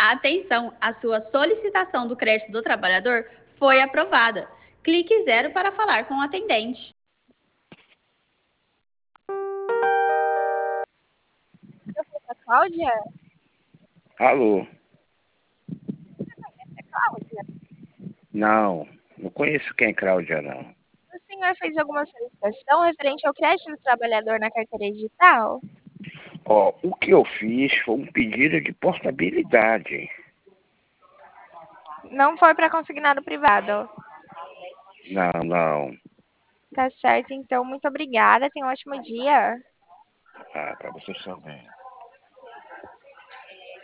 Atenção, a sua solicitação do crédito do trabalhador foi aprovada. Clique 0 para falar com o atendente. Cláudia? Alô? É Cláudia. Não conheço quem é Cláudia, não. O senhor fez alguma solicitação referente ao crédito do trabalhador na carteira digital? Ó, o que eu fiz foi um pedido de portabilidade. Não foi para consignado privado. Não. Tá certo, então, muito obrigada. Tenha um ótimo dia. Ah, para vocês também.